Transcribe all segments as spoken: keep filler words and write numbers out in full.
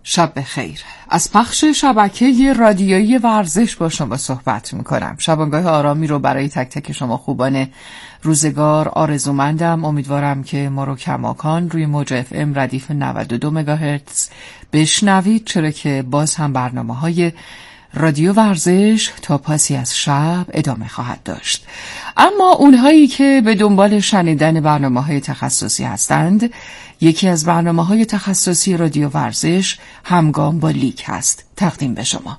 شب بخیر. از پخش شبکه رادیویی ورزش با شما صحبت میکنم. شبانگاه آرامی رو برای تک تک شما خوبان روزگار آرزومندم. امیدوارم که ما رو کماکان روی موج اف ام ردیف نود و دو مگاهرتز بشنوید، چرا که باز هم برنامه های رادیو ورزش تا پاسی از شب ادامه خواهد داشت. اما اونهایی که به دنبال شنیدن برنامه‌های تخصصی هستند، یکی از برنامه‌های تخصصی رادیو ورزش همگام با لیگ هست. تقدیم به شما.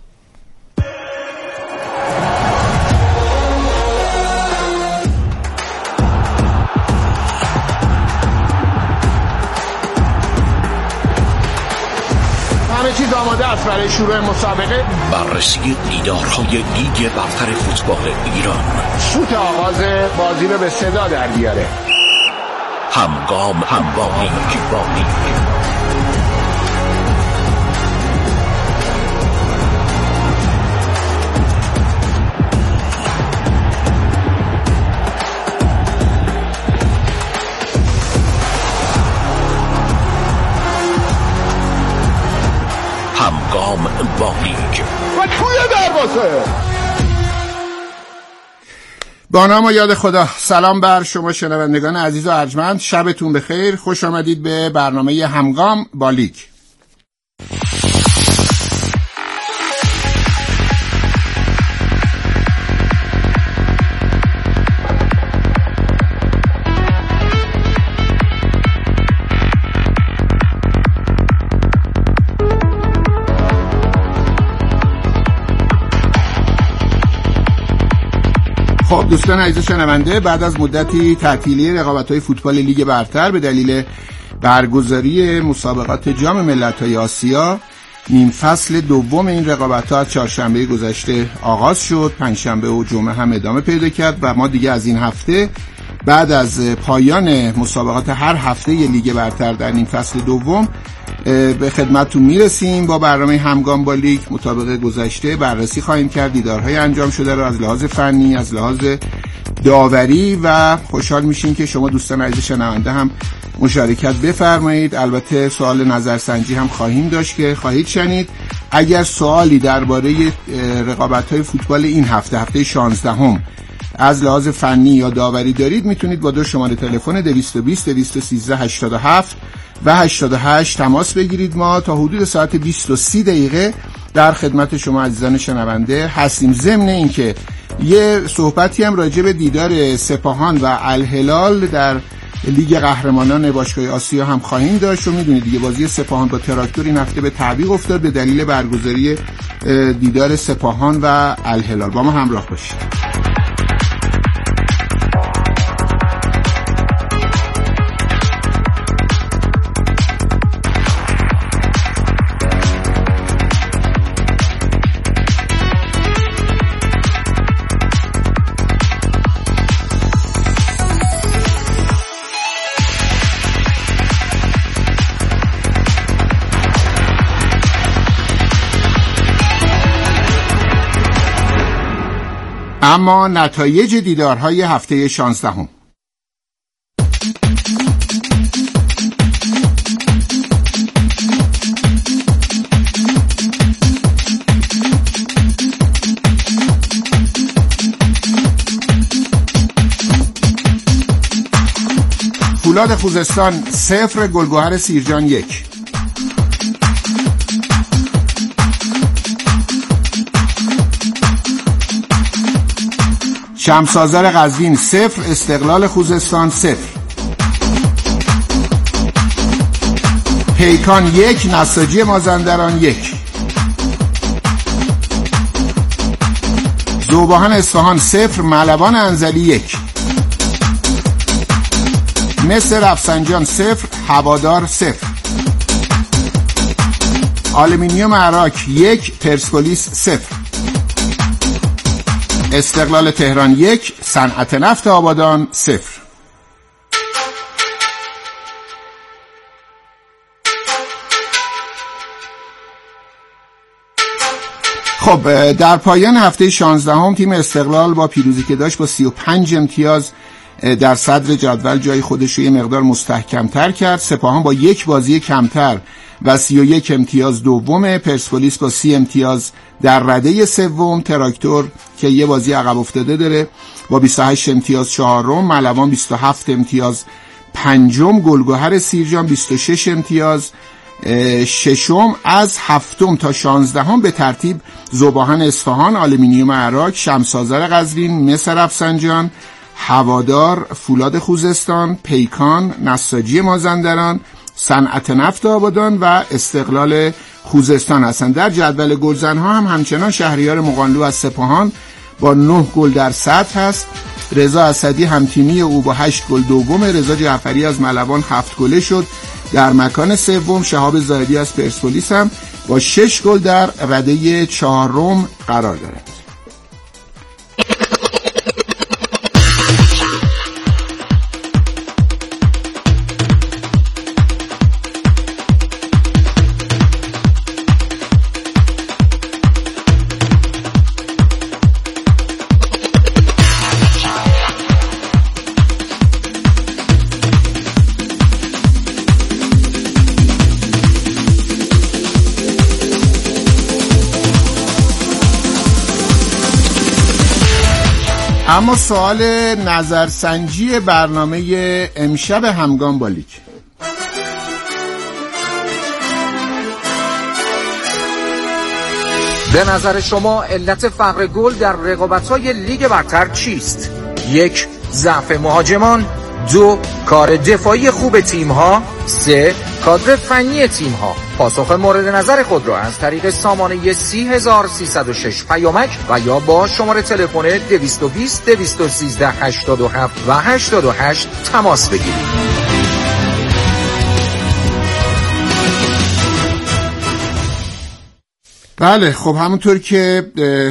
همه چیز آماده است برای شروع مسابقه. بررسی دیدارهای لیگ برتر فوتبال ایران. شوت آغاز بازی رو به صدا در بیاره. همگام هم با لیگ با لیگ. همگام با لیگ و توی دروازه. با نام و یاد خدا. سلام بر شما شنوندگان عزیز و ارجمند، شبتون بخیر. خوش آمدید به برنامه همگام با لیگ. خب دوستان عزیز شنونده، بعد از مدتی تعطیلی رقابت‌های فوتبال لیگ برتر به دلیل برگزاری مسابقات جام ملت‌های آسیا، نیم فصل دوم این رقابت‌ها از چهارشنبه گذشته آغاز شد. پنجشنبه و جمعه هم ادامه پیدا کرد و ما دیگه از این هفته بعد از پایان مسابقات هر هفته لیگ برتر در نیم فصل دوم به خدمتتون میرسیم با برنامه همگام با لیگ. مطابق گذشته بررسی خواهیم کرد دیدارهای انجام شده رو از لحاظ فنی، از لحاظ داوری و خوشحال میشیم که شما دوستان عزیز شنونده هم مشارکت بفرمایید. البته سوال نظرسنجی هم خواهیم داشت که خواهید شنید. اگر سوالی درباره رقابت‌های فوتبال این هفته، هفته شانزدهم، از لحاظ فنی یا داوری دارید، میتونید با دو شماره تلفن دویست و بیست دویست و سیزده هشتاد و هفت و هشتاد و هشت تماس بگیرید. ما تا حدود ساعت بیست و سی دقیقه در خدمت شما عزیزان شنونده هستیم. ضمن اینکه یه صحبتی هم راجع به دیدار سپاهان و الهلال در لیگ قهرمانان باشگاه آسیا هم خواهیم داشت و میدونید دیگه بازی سپاهان با تراکتور این هفته به تعویق افتاد به دلیل برگزاری دیدار سپاهان و الهلال. با ما همراه باشید. اما نتایج دیدارهای هفته شانزدهم. فولاد خوزستان صفر، گلگهر سیرجان یک. شمس‌آذر قزوین صفر، استقلال خوزستان صفر. پیکان یک، نساجی مازندران یک. ذوباهن اصفهان صفر، ملوان انزلی یک. مصر رفسنجان صفر، هوادار صفر. آلومینیوم عراق یک، پرسپولیس صفر. استقلال تهران یک، صنعت نفت آبادان صفر. خب در پایان هفته شانزدهم تیم استقلال با پیروزی که داشت با سی و پنج امتیاز در صدر جدول جای خودش رو یه مقدار مستحکم‌تر کرد. سپاهان با یک بازی کمتر و سی و یک امتیاز دومه. پرسپولیس با سی امتیاز در رده سوم. تراکتور که یه بازی عقب افتاده داره با بیست و هشت امتیاز چهارم. ملوان بیست و هفت امتیاز پنجم. گلگهر سیرجان بیست و شش امتیاز ششم. از هفتم تا شانزدهم به ترتیب ذوباهن اصفهان، آلومینیوم عراق، شمس‌آذر قزوین، مس رفسنجان، هوادار، فولاد خوزستان، پیکان، نساجی مازندران، صنعت نفت آبادان و استقلال خوزستان هستند. در جدول گلزن‌ها هم همچنان شهریار مقانلو از سپاهان با نه گل در صدر هست. رضا اسدی همتیمی او با هشت گل دوم. رضا جعفری از ملوان هفت گله شد در مکان سوم. شهاب زاهدی از پرسپولیس هم با شش گل در رده چهارم قرار دارد. اما سوال نظرسنجی برنامه امشب همگام با لیگ. به نظر شما علت فقر گل در رقابت‌های لیگ برتر چیست؟ یک، ضعف مهاجمان. دو، کار دفاعی خوب تیم‌ها. سه، کادر فنی تیم‌ها. پاسخ مورد نظر خود را از طریق سامانه سی هزار سیصد و شش پیامک و یا با شماره تلفن دویست و بیست دویست و سیزده هشتاد و هفت و هشتاد و هشت تماس بگیرید. بله، خب همونطور که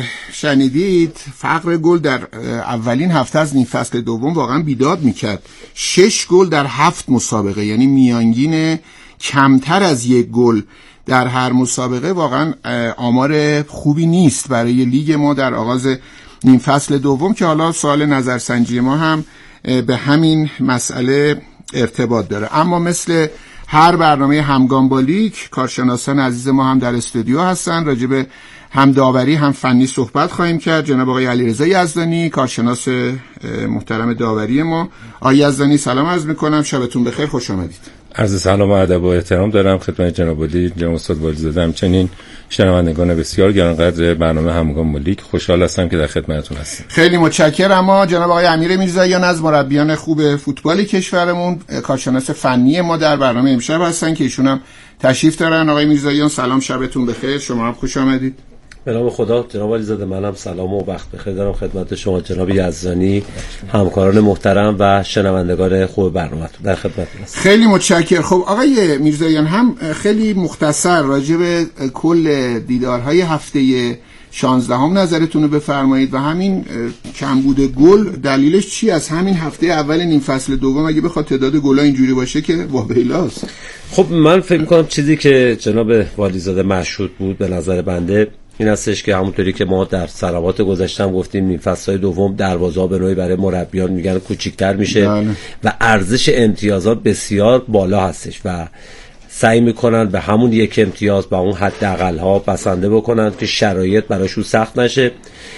شنیدید فقر گل در اولین هفته از نیم فصل دوم واقعا بیداد میکرد. شش گل در هفت مسابقه، یعنی میانگین کمتر از یک گل در هر مسابقه. واقعا آمار خوبی نیست برای لیگ ما در آغاز نیم فصل دوم که حالا سوال نظرسنجی ما هم به همین مسئله ارتباط داره. اما مثل هر برنامه همگام با لیگ، کارشناسان عزیز ما هم در استودیو هستن. راجع به هم داوری هم فنی صحبت خواهیم کرد. جناب آقای علیرضا یزدانی، کارشناس محترم داوری ما. آقای یزدانی سلام عرض می‌کنم، شبتون بخیر، خوش آمدید. عرض سلام و ادب و احترام دارم خدمت جناب علی، جناب استاد والیزاده، همچنین شنوندگان بسیار گرانقدر برنامه همگام با لیگ. خوشحال هستم که در خدمتتون هستم. خیلی متشکرم. اما جناب آقای امیر میرزاییان از مربیان خوب فوتبال کشورمون، کارشناس فنی ما در برنامه امشب هستن که ایشون هم تشریف دارن. آقای میرزاییان سلام، شبتون بخیر، شما هم خوش آمدید. به نام خدا. جناب علیزاده، منم سلام و وقت بخیر دارم خدمت شما جناب یزدانی، همکاران محترم و شنوندگان خوب برنامه در خدمتتون هستم. خیلی متشکرم. خب آقای میرزاییان، هم خیلی مختصر راجع به کل دیدارهای هفته شانزدهم نظرتون رو بفرمایید و همین کمبود گل دلیلش چی از همین هفته اول نیم فصل دوم اگه بخواد تعداد گل‌ها اینجوری باشه که واویلاست. خب من فکر می‌کنم چیزی که جناب والیزاده مشهود بود به نظر بنده این هستش که همونطوری که ما در سنوات گذشته هم گفتیم نیم فصل دوم دروازه‌ها به نوعی برای مربیان میگن کوچیک‌تر میشه بله. و ارزش امتیازات بسیار بالا هستش و سعی میکنن به همون یک امتیاز با اون حداقل ها بسنده بکنن که شرایط براشون سخت نشه.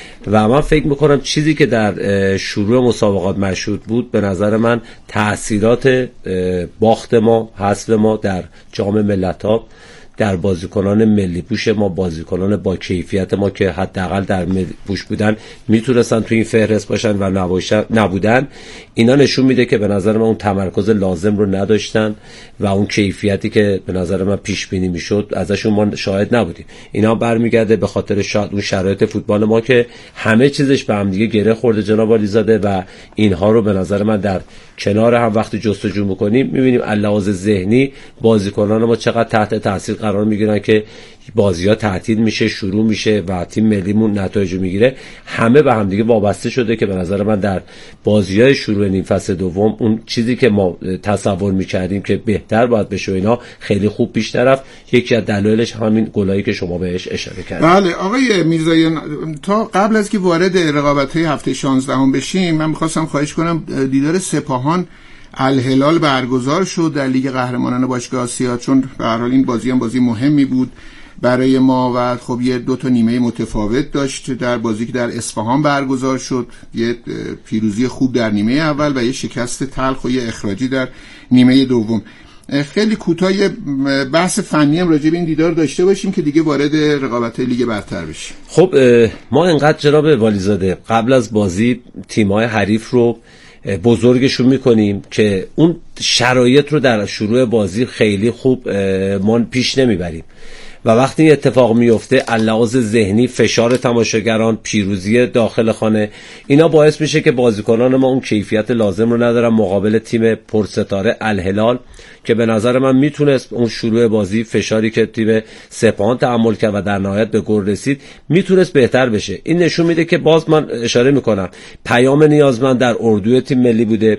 و من فکر میکنم چیزی که در شروع مسابقات مشهود بود به نظر من تأثیرات باخت ما، حذف ما در جام ملت‌ها، در بازیکنان ملی پوش ما، بازیکنان با کیفیت ما که حداقل در ملی پوش بودن میتونستن تو این فهرست باشن و نبودن. اینا نشون میده که به نظر من اون تمرکز لازم رو نداشتن و اون کیفیتی که به نظر من پیش بینی میشد ازشون ما شاهد نبودیم. اینا برمیگرده به خاطر شاید اون شرایط فوتبال ما که همه چیزش به هم دیگه گره خورده جناب والیزاده و اینها رو به نظر من در کنار هم وقتی جستجو میکنیم میبینیم لحاظ ذهنی بازیکنان ما چقدر تحت تاثیر قرار میگیرن که بازی‌ها تعطیل میشه، شروع میشه و تیم ملیمون نتایج میگیره. همه به هم دیگه وابسته شده که به نظر من در بازی‌های شروع نیم فصل دوم اون چیزی که ما تصور میکردیم که بهتر باید بشه اینا خیلی خوب پیش رفت. یکی از دلایلش همین گلایی که شما بهش اشاره کردید. بله آقای میرزاییان، تا قبل از که وارد رقابت‌های هفته شانزدهم بشیم من می‌خواستم خواهش کنم دیدار سپاهان الهلال برگزار شد در لیگ قهرمانان باشگاه آسیا، چون به هر حال این بازی هم بازی مهمی بود برای ما و خب یه دو تا نیمه متفاوت داشت. در بازی که در اصفهان برگزار شد یه پیروزی خوب در نیمه اول و یه شکست تلخ و یه اخراجی در نیمه دوم. خیلی کوتاه بحث فنی هم راجع به این دیدار داشته باشیم که دیگه وارد رقابت لیگ برتر بشیم. خب ما انقدر جناب والیزاده قبل از بازی تیم‌های حریف رو بزرگشون میکنیم که اون شرایط رو در شروع بازی خیلی خوب ما پیش نمیبریم و وقتی این اتفاق میفته علاوه ذهنی، فشار تماشاگران، پیروزی داخل خانه، اینا باعث میشه که بازیکنان ما اون کیفیت لازم رو ندارن مقابل تیم پرستاره الهلال که به نظر من میتونست اون شروع بازی فشاری که تیم سپاهان تحمل کرد و در نهایت به گل رسید میتونست بهتر بشه. این نشون میده که باز من اشاره میکنم پیام نیازمند در اردوی تیم ملی بوده،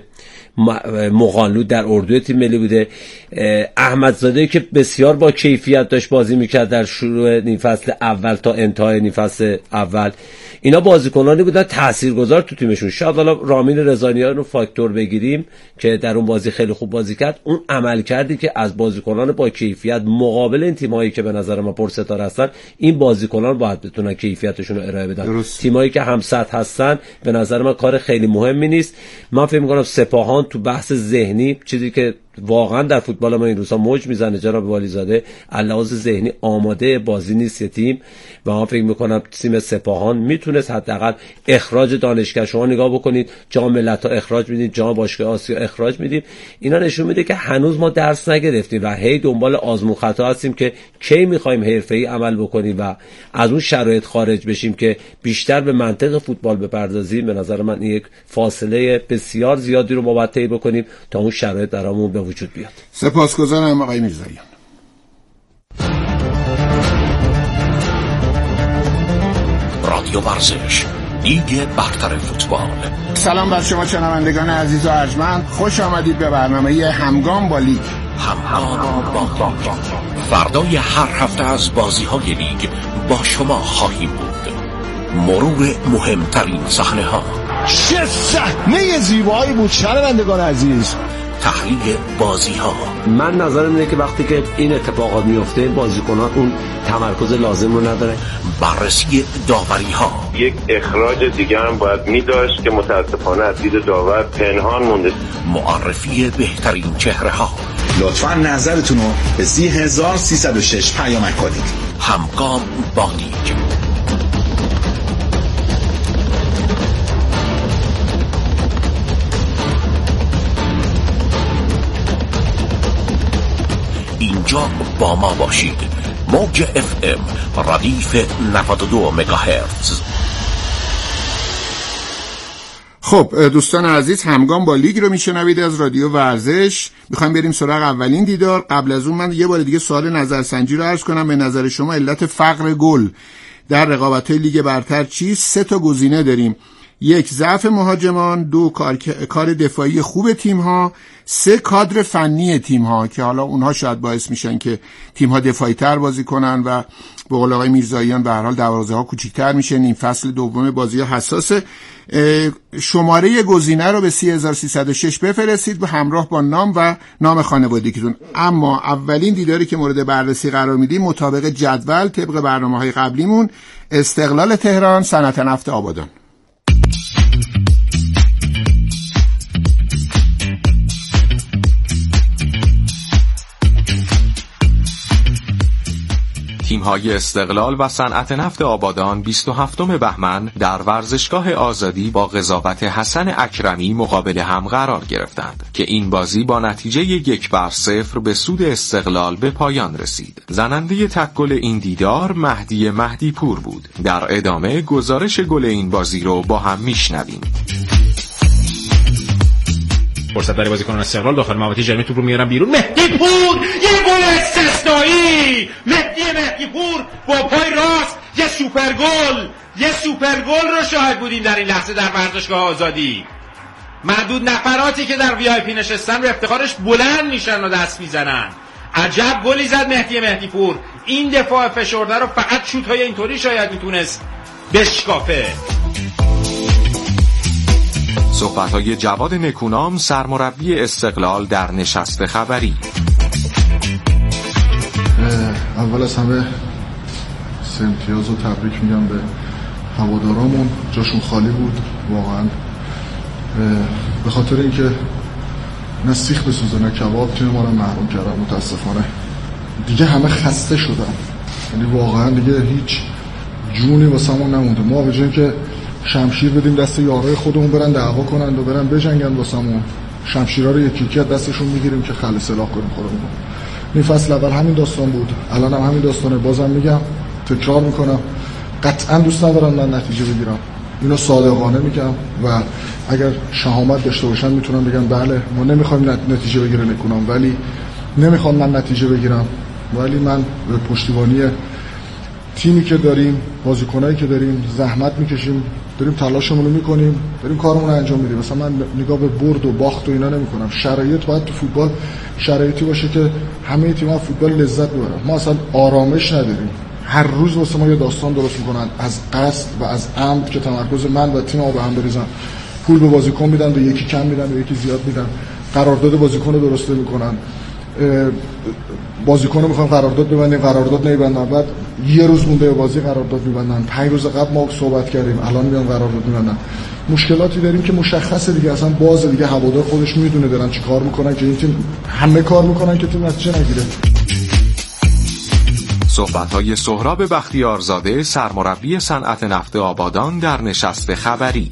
مغانلو در اردوی تیم ملی بوده، احمدزاده که بسیار با کیفیت داشت بازی میکرد در شروع نیم فصل اول تا انتهای نیم فصل اول. اینا بازیکنانی بودن تاثیرگذار تو تیمشون. شاید حالا رامین رضاییان رو فاکتور بگیریم که در اون بازی خیلی خوب بازی کرد، اون عمل کردی که از بازیکنان با کیفیت مقابل این تیمایی که به نظر ما پرستاره هستن، این بازیکنان باید بتونن کیفیتشون رو ارائه بدن. تیمایی که همسط هستن به نظر من کار خیلی مهمی نیست. من فکر می‌کنم سپاهان تو بحث ذهنی، چیزی که واقعا در فوتبال ما این روزا موج میزنه جناب والیزاده، علاوه ذهنی آماده بازی نیست تیم و من فکر میکنم تیم سپاهان میتونست حداقل اخراج دانشگاه، شما نگاه بکنید جام ملت‌ها اخراج میدید، جام باشگاه آسیا اخراج میدیم، اینا نشون میده که هنوز ما درس نگرفتیم و هی دنبال آزمون خطا هستیم که کی میخوایم حرفه‌ای عمل بکنیم و از اون شرایط خارج بشیم که بیشتر به منطق فوتبال بپردازیم. به نظر من این یک فاصله بسیار زیادی رو ما باید طی بکنیم تا اون شرایط برامون به وجود بیاد. سپاسگزارم آقای میرزاییان. رادیو ورزش، لیگ برتر فوتبال. سلام بر شما شنوندگان عزیز و ارجمند، خوش آمدید به برنامه همگام با لیگ. همگام با لیگ. فردای هر هفته از بازی‌های لیگ با شما خواهیم بود. مرور مهمترین صحنه‌ها. چه صحنه زیبایی بود شنوندگان عزیز. تحلیل بازی‌ها. من نظرم اینه که وقتی که این اتفاقات میفته بازیکنان اون تمرکز لازم رو نداره. بررسی داوری‌ها. یک اخراج دیگه هم باید می‌داشت که متأسفانه از دید داور پنهان مونده. معرفی بهترین چهره‌ها. لطفاً نظرتون رو به سه هزار و سیصد و شش پیامک کنید. همگام با لیگ. اینجا با ما باشید. موج اف ام ردیف نود و دو مگاهرتز. خب دوستان عزیز، همگام با لیگ رو میشنوید از رادیو ورزش. میخوایم بریم سراغ اولین دیدار. قبل از اون من یه بار دیگه سوال نظرسنجی رو عرض کنم. به نظر شما علت فقر گل در رقابت‌های لیگ برتر چیست؟ سه تا گزینه داریم: یک، ضعف مهاجمان، دو، کار, کار دفاعی خوب تیم‌ها، سه، کادر فنی تیم‌ها که حالا اونها شاید باعث میشن که تیم‌ها دفاعی تر بازی کنن و به قول آقای میرزاییان به هر حال دروازه‌ها کوچیک‌تر میشه. این فصل دوم بازی‌ها حساسه. شماره گزینه رو به سه هزار و سیصد و شش بفرستید به همراه با نام و نام خانوادگیتون. اما اولین دیداری که مورد بررسی قرار میدیم مطابق جدول طبق برنامه‌های قبلیمون، استقلال تهران صنعت نفت آبادان. تیم‌های استقلال و صنعت نفت آبادان بیست و هفتم بهمن در ورزشگاه آزادی با قضاوت حسن اکرمی مقابل هم قرار گرفتند که این بازی با نتیجه یک بر صفر به سود استقلال به پایان رسید. زننده تک گل این دیدار مهدی مهدی پور بود. در ادامه گزارش گل این بازی رو با هم میشنویم. فرصت برای بازیکنان استقلال داخل محوطه جریمه، توپ رو میارن بیرون. مهدی پور یه گل استثنایی. مهدی مهدی پور با پای راست یه سوپر گل، یه سوپر گل رو شاهد بودیم در این لحظه در ورزشگاه آزادی. معدود نفراتی که در وی آی پی نشستن به افتخارش بلند میشن و دست میزنن. عجب گلی زد مهدی مهدی پور. این دفاع فشرده رو فقط شوت‌های اینطوری شاید میتونست بشکافه. صحبت‌های جواد نکونام، سرمربی استقلال در نشست خبری. اول از همه سه امتیاز رو تبریک میگم به هوادارامون، جاشون خالی بود واقعا، به خاطر اینکه نه سیخ بسوزه نه کباب تیم ما رو محروم کردن. متاسفانه دیگه همه خسته شدن، یعنی واقعا دیگه هیچ جونی واسمون نمونده. ما به جای اینکه شمشیر بدیم دست یارای خودمون برن دعوا کنن و برن بجنگن واسمون، شمشیرها رو یکی یکی از دستشون میگیریم که خل سلاح کنیم خودمون. این فصل اول همین داستان بود، الان هم همین داستانه. بازم میگم، تکرار میکنم، قطعا دوست ندارم من نتیجه بگیرم، اینو صادقانه میگم و اگر شهامت داشته باشن میتونم بگم بله ما نمیخوایم نتیجه بگیره نکنم، ولی نمیخوام من نتیجه بگیرم، ولی من به پشتیبانی تیمی که داریم، بازیکنایی که داریم زحمت میکشیم، داریم تلاشمون رو میکنیم، داریم کارمون رو انجام میدیم. مثلا من نگاه به برد و باخت و اینا نمیکنم. شرایط باید تو فوتبال شرایطی باشه که همه تیم‌ها فوتبال لذت ببرن. ما اصلا آرامش نداریم، هر روز واسه ما یه داستان درست میکنن از قصد و از عمد که تمرکز من و تیم ها به هم بریزن. پول به بازیکن میدن، به یکی کم میدن، به یکی زیاد میدن، قرارداد بازیکن رو درست میکنن، بازیکن رو میخوان قرارداد ببندیم، قرارداد نمیبندن، بعد یه روز مونده بازی قرارداد میبندن. پنج روز قبل ما صحبت کردیم، الان میان قرارداد میبندن. مشکلاتی داریم که مشخصه دیگه، اصلا باز دیگه هوادار خودش میدونه دارن چی کار میکنن که این تیم، همه کار میکنن که تیم نتیجه نگیره. صحبت‌های سهراب بختیارزاده، سرمربی صنعت نفت آبادان در نشست خبری.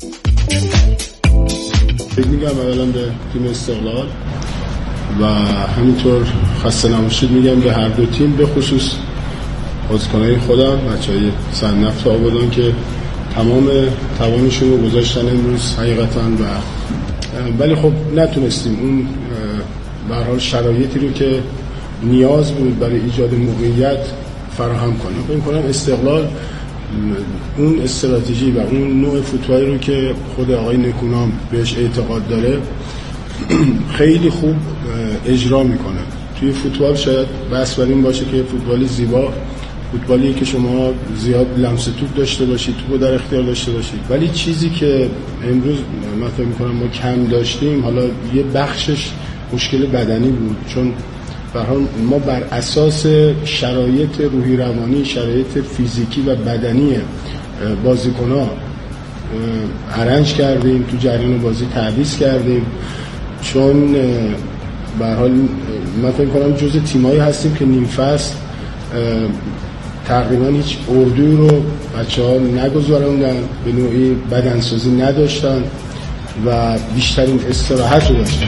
فکر میگم اولا به تیم استقلال و همینطور خسته نباشید میگم به هر دو تیم، به خصوص بازیکن‌های خودم، بچه‌های صنعت نفت آبادان که تمام توانشون رو گذاشتن امروز حقیقتاً و ولی خب نتونستیم اون به هر حال شرایطی رو که نیاز بود برای ایجاد موقعیت فراهم کنیم. فکر می‌کنم استقلال اون استراتژی و اون نوع فوتبالی رو که خود آقای نکونام بهش اعتقاد داره خیلی خوب اجرا میکنه. توی فوتبال شاید بحث بر این باشه که فوتبالی زیبا، فوتبالی که شما زیاد لمس توپ داشته باشید، توپو در اختیار داشته باشید، ولی چیزی که امروز من فکر می‌کنم ما کم داشتیم، حالا یه بخشش مشکل بدنی بود، چون به هر حال ما بر اساس شرایط روحی روانی، شرایط فیزیکی و بدنی بازیکن‌ها ارنج کردیم، تو جریان بازی تعویض کردیم، چون به هر حال من فکر می‌کنم جزء تیمایی هستیم که نیم فصل تقریبا هیچ اردوی رو بچه‌ها نگذاروندن، به نوعی بدنسازی نداشتن و بیشترین استراحت رو داشتن.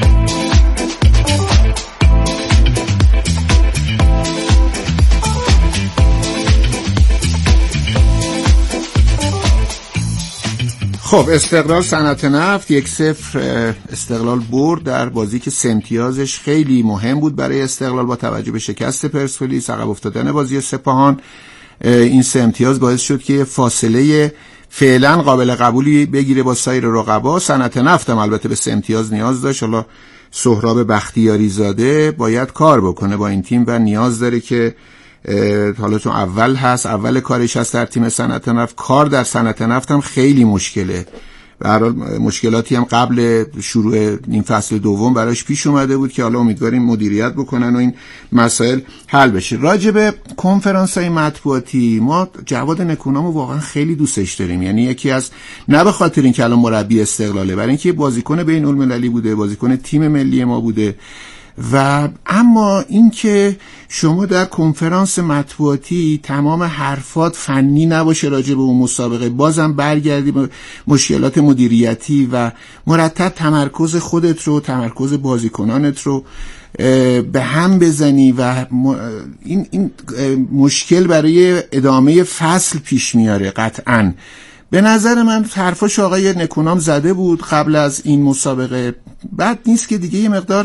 خب استقلال صنعت نفت یک صفر استقلال برد در بازی که سه امتیازش خیلی مهم بود برای استقلال با توجه به شکست پرسپولیس، عقب افتادن بازی سپاهان. این سه امتیاز باعث شد که فاصله فعلا قابل قبولی بگیره با سایر رقبا. صنعت نفت هم البته به سه امتیاز نیاز داشت. حالا سهراب بختیاری زاده باید کار بکنه با این تیم و نیاز داره که حالا چون اول هست، اول کارش هست در تیم صنعت نفت، کار در صنعت نفت هم خیلی مشکله. به هر حال مشکلاتی هم قبل شروع این فصل دوم براش پیش اومده بود که حالا امیدواریم مدیریت بکنن و این مسائل حل بشه. راجع به کنفرانس‌های مطبوعاتی، ما جواد نکونامو واقعا خیلی دوستش داریم، یعنی یکی از، نه به خاطر اینکه الان مربی استقلاله، برای اینکه بازیکن بین‌المللی بوده، بازیکن تیم ملی ما بوده، و اما اینکه شما در کنفرانس مطبوعاتی تمام حرفات فنی نباشه راجع به اون مسابقه، بازم برگردی به مشکلات مدیریتی و مرتب تمرکز خودت رو، تمرکز بازیکنانت رو به هم بزنی و این این مشکل برای ادامه فصل پیش میاره. قطعاً به نظر من حرفاش آقای نکونام زده بود قبل از این مسابقه، بعد نیست که دیگه یه مقدار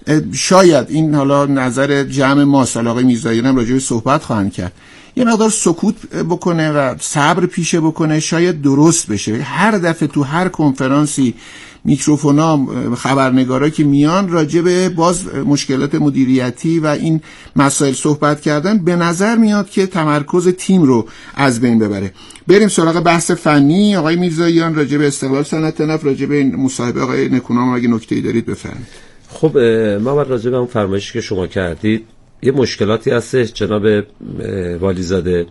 شاید این حالا نظر جمع ما، سال آقای میرزاییان هم راجع به صحبت خواهند کرد، یه مقدار سکوت بکنه و صبر پیشه بکنه، شاید درست بشه. هر دفعه تو هر کنفرانسی میکروفونا خبرنگارا که میان راجع به باز مشکلات مدیریتی و این مسائل صحبت کردن، به نظر میاد که تمرکز تیم رو از بین ببره. بریم سراغ بحث فنی. آقای میرزاییان راجع به استقلال صنعت نفت، راجع به این مصاحبه آقای نکونام اگه نکته‌ای دارید بفرمایید. خب ما بعد راجع به اون فرمایشی که شما کردید، یه مشکلاتی هستش جناب والیزاده،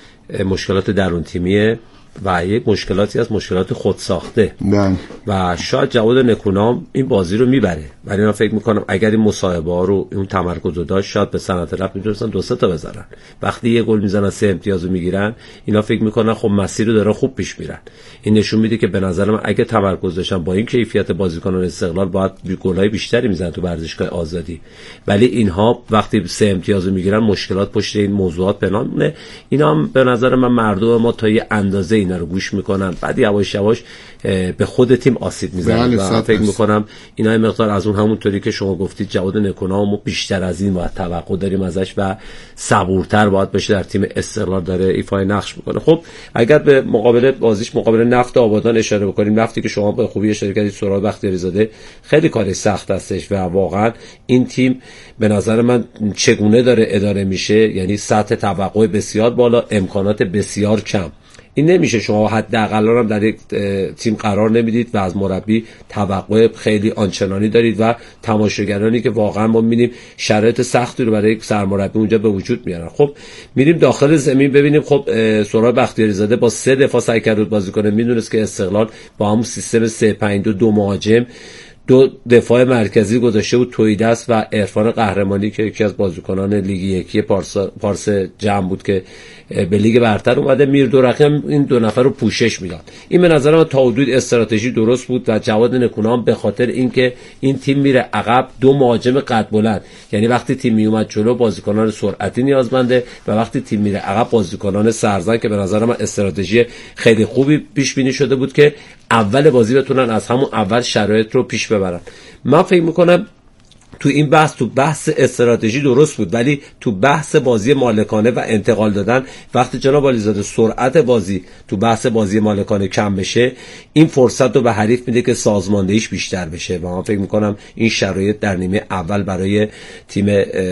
مشکلات درون تیمیه و یک مشکلاتی از مشکلات خودساخته بله. و شاید جواد نکونام این بازی رو میبره، ولی من فکر میکنم اگر این مصاحبه ها رو اون تمرکز رو داشت، شاید به صنعت نفت میتونستن دو سه تا بزنن. وقتی یه گل میزنن سه امتیاز رو میگیرن، اینا فکر میکنن خب مسیر رو دارن خوب پیش میرن. این نشون میده که به نظر من اگه تمرکز داشتن با این کیفیت بازیکنان استقلال، باید گل‌های بیشتری میزنن تو ورزشگاه آزادی، ولی اینها وقتی سه امتیاز رو میگیرن، مشکلات پشت این موضوعات پنهان مونه. اینا هم به نظر من مردم ما تا یه اندازه اینا رو گوش میکنن، بعد یواش یواش به خود تیم آسیب میزنن و فکر میکنم اینا این مقدار از اون همونطوری که شما گفتید جواد نکونام بیشتر از این باید توقع داریم ازش و صبورتر باید بشه در تیم استقلال داره ایفای نقش میکنه. خب اگر به مقابله بازیش مقابل نفت آبادان اشاره بکنیم، نفتی که شما به خوبی اشاره کردید سهراب بختیاری زاده خیلی کار سخت هستش و واقعا این تیم به نظر من چگونه داره اداره میشه، یعنی سطح توقع بسیار بالا، امکانات بسیار کم. این نمیشه شما حداقل هم در یک تیم قرار نمیدید و از مربی توقع خیلی آنچنانی دارید و تماشاگرانی که واقعا ما می‌بینیم شرایط سختی رو برای یک سرمربی اونجا به وجود میارن. خب میریم داخل زمین ببینیم، خب سهراب بختیاری زاده با سه دفاع سعی کرد بازی کنه، میدونست که استقلال با همون سیستم سه پنج دو دو مهاجم دو دفاع مرکزی گذاشته بود، تویدس و عرفان قهرمانی که یکی از بازیکنان لیگ یکی پارس پارس جمع بود که به لیگ برتر اومده، میر دورخیم این دو نفر رو پوشش میداد. این به نظر من تا حدود استراتژی درست بود و جواد نکونام به خاطر اینکه این تیم میره عقب، دو مهاجم قد بلند، یعنی وقتی تیم میومد جلو بازیکنان سرعتی نیازمنده و وقتی تیم میره عقب بازیکنان سرزن، که به نظر من استراتژی خیلی خوبی پیش بینی شده بود که اول بازی بتونن از همون اول شرایط رو پیش ببرن. من فکر میکنم تو این بحث تو بحث استراتژی درست بود، ولی تو بحث بازی مالکانه و انتقال دادن، وقتی جناب والیزاده سرعت بازی تو بحث بازی مالکانه کم بشه، این فرصت رو به حریف میده که سازماندهیش بیشتر بشه و من فکر میکنم این شرایط در نیمه اول برای تیم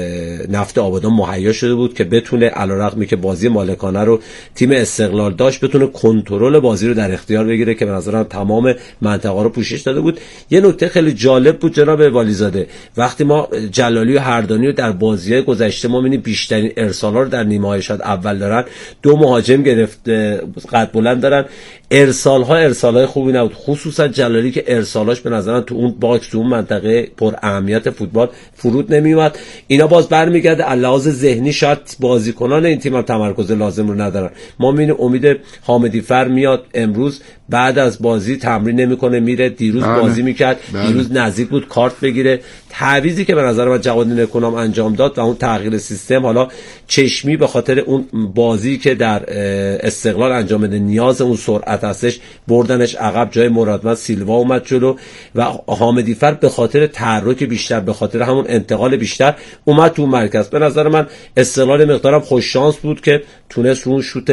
نفت آبادان مهیا شده بود که بتونه علیرغمی که بازی مالکانه رو تیم استقلال داشت، بتونه کنترل بازی رو در اختیار بگیره که به نظرم تمام منطقه رو پوشش داده بود. یه نکته خیلی جالب بود جناب والیزاده، وقتی ما جلالی و هردانی رو در بازی‌های گذشته ما می‌بینیم بیشترین ارسال‌ها رو در نیمه‌های شاید اول دارن، دو مهاجم گرفته قد بلند دارن، ارسال‌ها ارسال‌های خوبی نبود، خصوصا جلالی که ارسالاش به نظر من تو اون باکس تو اون منطقه پر اهمیت فوتبال فرود نمیومد. اینا باز برمیگرده علاوه ذهنی، شاید بازیکنان این تیم هم تمرکز لازم رو ندارن. ما می‌بینیم امید حامدی فر میاد امروز بعد از بازی تمرین نمی‌کنه، میره، دیروز بله. بازی می‌کرد، بله. دیروز نزدیک بود کارت بگیره. تعویضی که به نظر من جواد نکونام انجام داد و اون تغییر سیستم، حالا چشمی به خاطر اون بازی که در استقلال انجام بده، نیاز اون سرعت هستش، بردنش عقب، جای مرادمند سیلوا اومد جلو و حامدی فر به خاطر تحرک بیشتر، به خاطر همون انتقال بیشتر اومد تو مرکز. به نظر من استقلال مقدارم خوش شانس بود که تونست اون شوت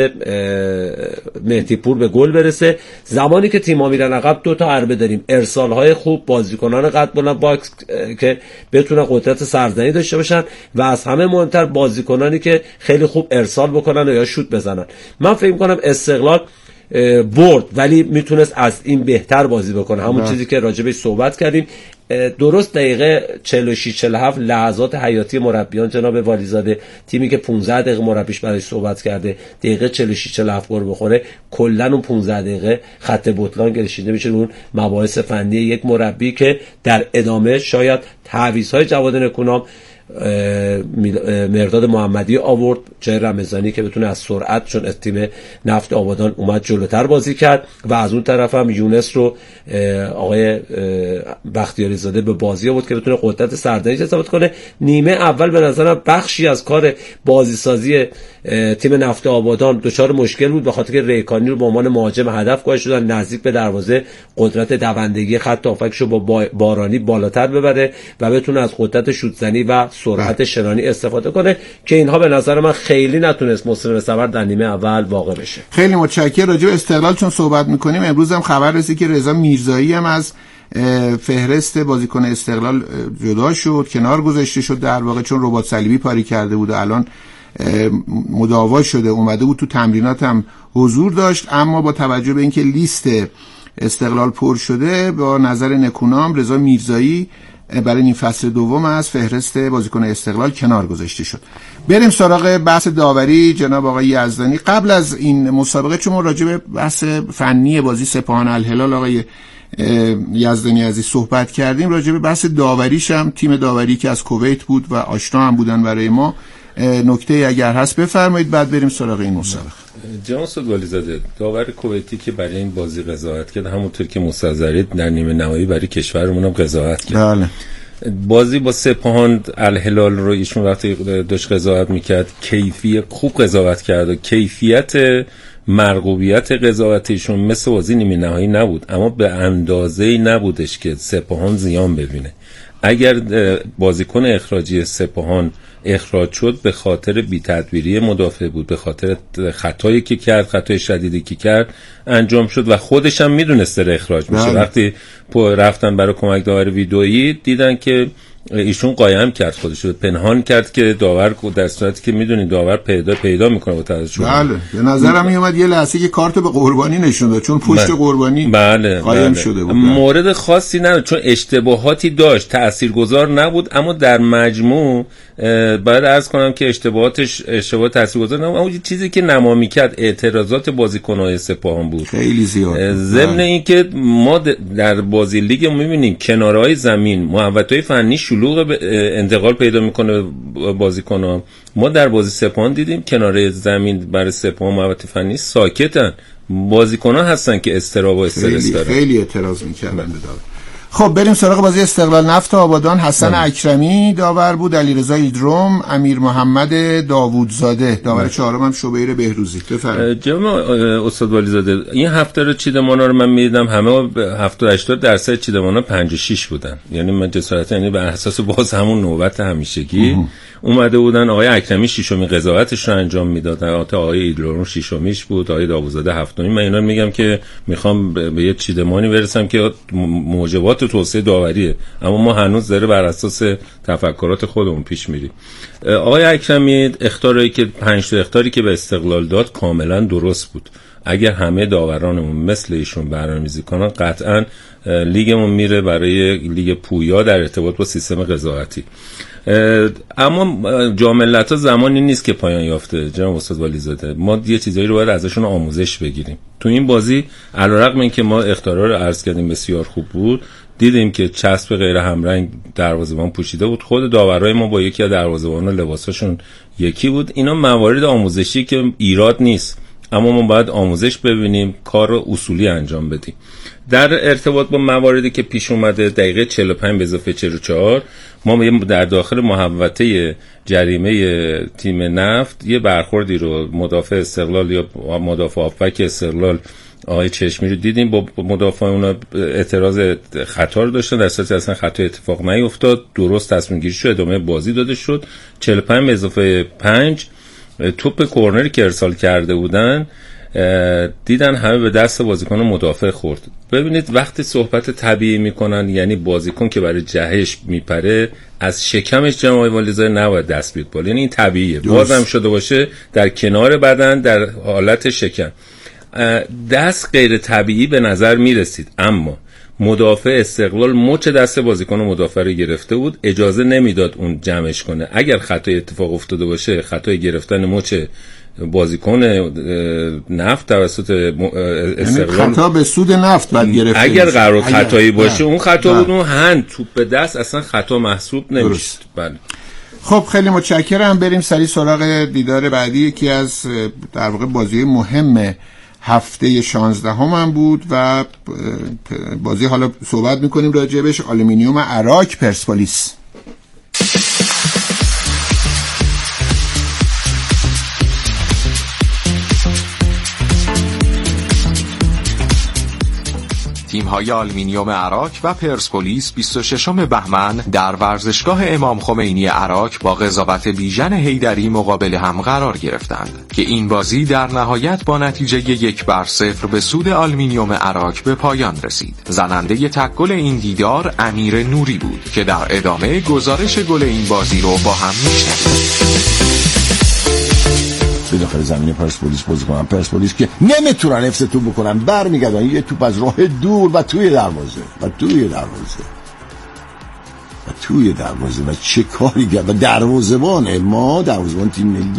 مهدی پور به گل برسه. زمانی که تیم‌ها میرن عقب دو تا حربه داریم، ارسال‌های خوب، بازیکنان قد بلند باکس که بتونن قدرت سرزنی داشته باشن و از همه مهمتر بازیکنانی که خیلی خوب ارسال بکنن و یا شوت بزنن. من فکر می‌کنم استقلال برد ولی میتونست از این بهتر بازی بکنه، همون چیزی که راجبش صحبت کردیم. درست دقیقه چهل و شش چهل و هفت لحظات حیاتی مربیان جناب والیزاده، تیمی که پانزده دقیقه مربیش برای صحبت کرده دقیقه چهل و شش چهل و هفت گل بخوره، کلا اون پانزده دقیقه خط بطلان کشیده میشه اون مباحث فنی یک مربی که در ادامه شاید تعویض‌های جواد نکونام مرداد محمدی آورد جای رمضانی که بتونه از سرعت، چون تیم نفت آبادان اومد جلوتر بازی کرد، و از اون طرف هم یونس رو آقای بختیاری زاده به بازی آورد که بتونه قدرت سردنیش استفاده کنه. نیمه اول به نظرم بخشی از کار بازی سازی تیم نفت آبادان دچار مشکل بود، به خاطر که ریکانی رو به عنوان مهاجم هدف گذاشته شدن، نزدیک به دروازه قدرت دوندگی خط هافکش رو با بارانی بالاتر ببره و بتونه از قدرت شوت‌زنی و سرعت شنانی استفاده کنه که اینها به نظر من خیلی نتونست مسلم صبر در نیمه اول واقع بشه. خیلی متشکرم. راجع به استقلال چون صحبت می‌کنیم، امروز هم خبر رسید که رضا میرزایی هم از فهرست بازیکن استقلال جدا شد، کنار گذاشته شد در واقع، چون رباط صلیبی پاری کرده بود و الان مداوا شده. اومده بود تو تمرینات هم حضور داشت، اما با توجه به اینکه لیست استقلال پر شده، با نظر نکونام رضا میرزایی برای این فصل دوم از فهرست بازیکن استقلال کنار گذاشته شد. بریم سراغ بحث داوری. جناب آقای یزدانی، قبل از این مسابقه چون راجع به بحث فنی بازی سپاهان الهلال آقای یزدانی عزیز صحبت کردیم، راجع به بحث داوریش هم، تیم داوری که از کویت بود و آشنا هم بودن برای ما، نکته اگر هست بفرمایید، بعد بریم سراغ این مسابقه. جناب استاد زاده، داور کویتی که برای این بازی قضاوت کرد، همونطور که مستظری در نیمه نهایی برای کشورمون هم قضاوت کرد. بله. بازی با سپاهان الهلال رو ایشون وقتی داشت قضاوت میکرد، کیفی خوب قضاوت کرد و کیفیت مرغوبیت قضاوت ایشون مثل بازی نیمه نهایی نبود، اما به اندازه‌ای نبودش که سپاهان زیان ببینه. اگر بازیکن اخراجی سپاهان اخراج شد به خاطر بی‌تدبیری مدافع بود، به خاطر خطایی که کرد، خطای شدیدی که کرد انجام شد و خودش هم میدونست داره اخراج میشه. بله. وقتی رفتن برای کمک داور ویدئویی دیدن که ایشون قایم کرد، خودش رو پنهان کرد که داور در صورتی که میدونید داور پیدا پیدا میکنه با توجه. بله، به نظرم میومد یه لحظه که کارت به قربانی نشون داد، چون پشت بله. قربانی بله. قایم بله. شده بود. مورد خاصی نداشت، چون اشتباهاتی داشت، تاثیرگذار نبود، اما در مجموع باید عرض کنم که اشتباهاتش اشتباه تاثیرگذار نبود، اما چیزی که نما میکرد اعتراضات بازیکن‌های سپاهان بود خیلی زیاد. ضمن اینکه ما در بازی لیگ میبینیم کنارهای زمین محوطه‌های فنی شلوغ انتقال پیدا میکنه بازیکن‌ها. ما در بازی سپاهان دیدیم کناره زمین برای سپاهان محوطه فنی ساکتن، بازیکن‌ها هستن که اضطراب و استرس دارن. خیلی اعتراض میکردن به داور. خب بریم سراغ بازی استقلال نفت آبادان. حسن اکرمی داور بود، علیرضا ایدروم، امیر محمد داوودزاده داور چهارم هم شبیر بهروزی. بفرمایید. جناب استاد والیزاده، این هفته رو چیدمانا رو من می‌دیدم همه هفتاد هشتاد درصد چیدمانا پنجاه و شش بودن، یعنی من جسارتا یعنی بر اساس باز همون نوبت همیشگی اومده بودن. آقای اکرمی ششمین قضاوتش رو انجام میداد، آقای ایدروم ششمیش بود، آقای داوودزاده هفتمی. من اینا میگم که میخوام به یه چیدمانی برسم که موجبات توسعه داوریه، اما ما هنوز داره بر اساس تفکرات خودمون پیش میریم. آقای اکرمی اخطاری که پنج تا اخطاری که به استقلال داد کاملا درست بود. اگر همه داورانمون مثل ایشون برنامه‌ریزی کنن، قطعاً لیگمون میره برای لیگ پویا در ارتباط با سیستم قضاوتی. اما جام ملت‌ها زمانی نیست که پایان یافته جناب استاد والیزاده، ما یه چیزایی رو باید ازشون آموزش بگیریم. تو این بازی علیرغم اینکه ما اختیارا رو عرض کردیم بسیار خوب بود، دیدیم که چسب غیر همرنگ دروازه‌بان پوشیده بود، خود داورای ما با یکی از دروازه‌بانا لباساشون یکی بود. اینا موارد آموزشی که ایراد نیست، اما ما باید آموزش ببینیم، کار رو اصولی انجام بدیم. در ارتباط با مواردی که پیش اومده، دقیقه چهل و پنج به اضافه چهل و چهار ما در داخل محوطه جریمه تیم نفت یه برخوردی رو مدافع استقلال یا مدافع هافبک استقلال آقای چشمی رو دیدیم، با مدافع اونا اعتراض خطا رو داشتن، در صورتی اصلا خطا اتفاق نیفتاد، درست تصمیم گیری شد، ادامه بازی داده شد. چهل و پنج به اضافه پنج توپ کورنری که ارسال کرده بودن دیدن همه به دست بازیکن مدافع خورد. ببینید وقتی صحبت طبیعی میکنن، یعنی بازیکن که برای جهش میپره از شکمش جناب والیزاده نباید دست بیاد بالا، یعنی این طبیعیه، بازم شده باشه در کنار بدن در حالت شکم، دست غیر طبیعی به نظر میرسید. اما مدافع استقلال مچ دست بازیکن مدافع رو گرفته بود، اجازه نمیداد اون جمعش کنه. اگر خطای اتفاق افتاده باشه، خطای گرفتن مچ بازیکن نفت توسط استقلال، خطا به سود نفت بعد گرفته، اگر قرار خطایی باشه اون خطا بود، اون هند توپ به دست اصلا خطا محسوب نمیشه. بله. خب خیلی متشکرم. بریم سریع سراغ دیدار بعدی. یکی از در واقع بازی مهم هفته شانزدهم هم بود و بازی حالا صحبت میکنیم راجبش. آلومینیوم عراق پرسپولیس. تیم‌های آلومینیوم عراق و پرسپولیس بیست و ششم بهمن در ورزشگاه امام خمینی عراق با قضاوت بیژن حیدری مقابل هم قرار گرفتند که این بازی در نهایت با نتیجه یک بر صفر به سود آلومینیوم عراق به پایان رسید. زننده تک گل این دیدار امیر نوری بود که در ادامه گزارش گل این بازی رو با هم میشنویم. به داخل زمین پرسپولیس بازی کنن، پرسپولیس که نمیتونن حفظ توپ بکنن، برمیگردن یه توپ از راه دور و توی دروازه و توی دروازه و توی دروازه و چه کاری کرد و دروازه‌بان ما دروازه‌بان تیم ملی